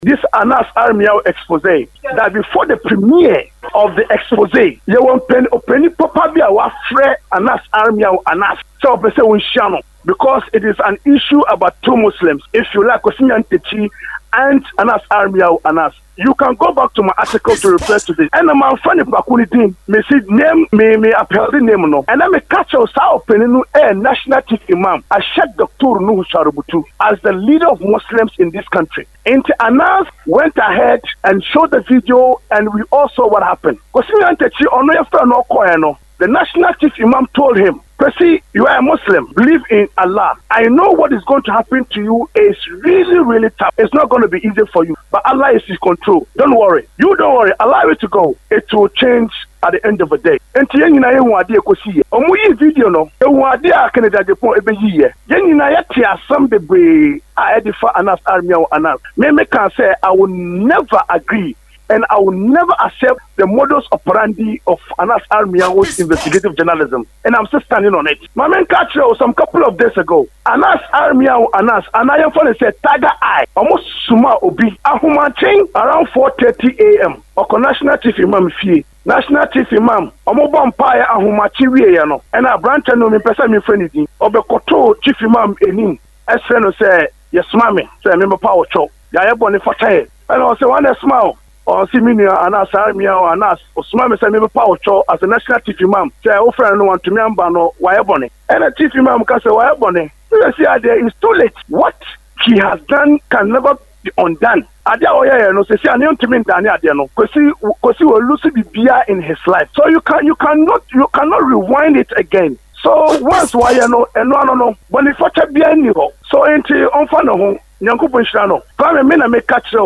this Anas Armiao expose that before the premiere of the expose, you want penny papa be our friend Anas Armiao Anas. So because it is an issue about two Muslims. If you like Kosinyan Techi and Anas Armiao Anas, you can go back to my article to refer to this. And I'm funny Bakunidin, me see name me appeal the name no. And I'm a catch of Sao Peninu National Chief Imam, Ashad Dr. Nuhu Sharubutu, as the leader of Muslims in this country. And Anas went ahead and showed the video, and we all saw what happened. Kosinyan Techi ono yefra no koeno. The National Chief Imam told him, Percy, you are a Muslim. Believe in Allah. I know what is going to happen to you is really, really tough. It's not going to be easy for you. But Allah is in control. Don't worry. You don't worry. Allow it to go. It will change at the end of the day. And Tianina Wadi Kosi. Omuyi video no. Wadi Canada Japan ebe ye. Yanina Yatia some the I edify Anas Armiao Anas. Meme can say I will never agree. And I will never accept the modus operandi of Anas Armiao's investigative journalism. And I'm still standing on it. My man catch some couple of days ago. Anas Armiao Anas, and I am funny said Tiger Eye, almost Suma Obi. Ahumaching around 4:30 a.m. Oko National Chief Imam Fie. National Chief Imam, Omobo Empire Ahumachi Wieyano. And I branch no me person me friend it. Obekoto Chief Imam Enin. Esfeno say, yes, mammy, say member power chop. Ya ebony for tay. And I say one smile. Or Siminia Anas Armiao Anas, or Smami Sami Power Cho as a National Chief Imam. Say, oh, friend, no one to me, Ambano, Wayabone. And a Chief Imam can say, Wayabone. You see, it's too late. What he has done can never be undone. Adia Oya, no, say, I need to mean Dania, because he will lose the beer in his life. So you cannot rewind it again. So once why no, and no, when it's such a beer, so ain't on Fano, Yanko Bushano. Come and make catch